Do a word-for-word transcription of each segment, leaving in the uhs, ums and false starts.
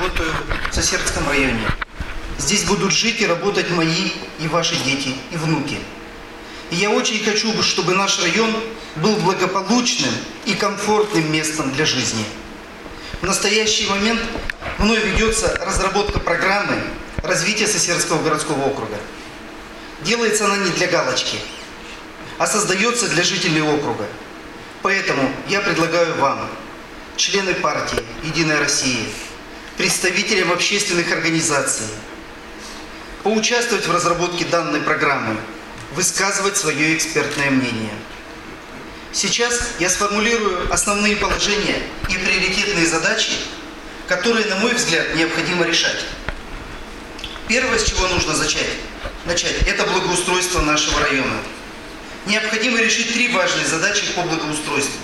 работаю в Сосердском районе. Здесь будут жить и работать мои и ваши дети и внуки. И я очень хочу, чтобы наш район был благополучным и комфортным местом для жизни. В настоящий момент мной ведется разработка программы развития Сосердского городского округа. Делается она не для галочки, а создается для жителей округа. Поэтому я предлагаю вам, члены партии «Единая Россия», представителям общественных организаций, поучаствовать в разработке данной программы, высказывать свое экспертное мнение. Сейчас я сформулирую основные положения и приоритетные задачи, которые, на мой взгляд, необходимо решать. Первое, с чего нужно начать, начать, это благоустройство нашего района. Необходимо решить три важные задачи по благоустройству.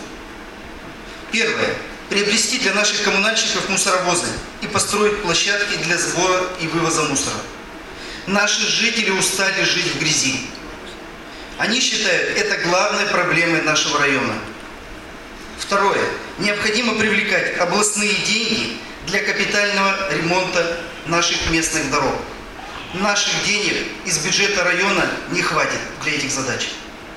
Первое. Приобрести для наших коммунальщиков мусоровозы и построить площадки для сбора и вывоза мусора. Наши жители устали жить в грязи. Они считают это главной проблемой нашего района. Второе. Необходимо привлекать областные деньги для капитального ремонта наших местных дорог. Наших денег из бюджета района не хватит для этих задач.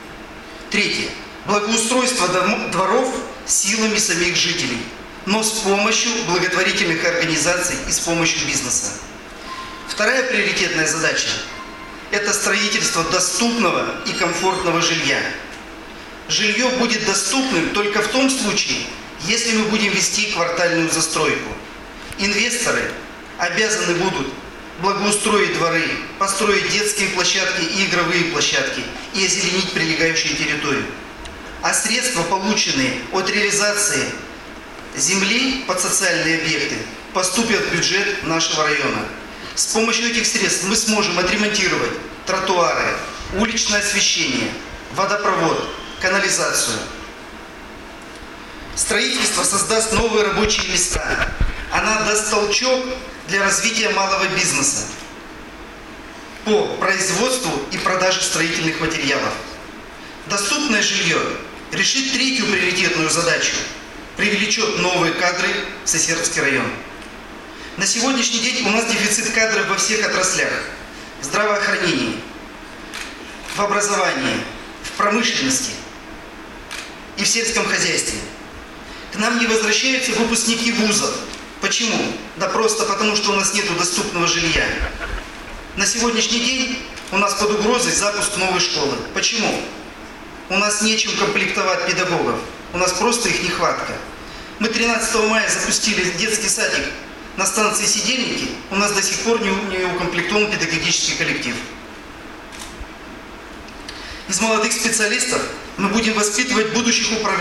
Третье. Благоустройство дворов силами самих жителей, но с помощью благотворительных организаций и с помощью бизнеса. Вторая приоритетная задача – это строительство доступного и комфортного жилья. Жилье будет доступным только в том случае, если мы будем вести квартальную застройку. Инвесторы обязаны будут благоустроить дворы, построить детские площадки и игровые площадки и озеленить прилегающую территорию. А средства, полученные от реализации земли под социальные объекты, поступят в бюджет нашего района. С помощью этих средств мы сможем отремонтировать тротуары, уличное освещение, водопровод, канализацию. Строительство создаст новые рабочие места. Она даст толчок для развития малого бизнеса по производству и продаже строительных материалов. Доступное жилье решит третью приоритетную задачу – привлечет новые кадры в Сосердский район. На сегодняшний день у нас дефицит кадров во всех отраслях – в здравоохранении, в образовании, в промышленности и в сельском хозяйстве. К нам не возвращаются выпускники вузов. Почему? Да просто потому, что у нас нет доступного жилья. На сегодняшний день у нас под угрозой запуск новой школы. Почему? У нас нечем комплектовать педагогов. У нас просто их нехватка. Мы тринадцатого мая запустили детский садик на станции Сидельники. У нас до сих пор не укомплектован педагогический коллектив. Из молодых специалистов мы будем воспитывать будущих управленцев.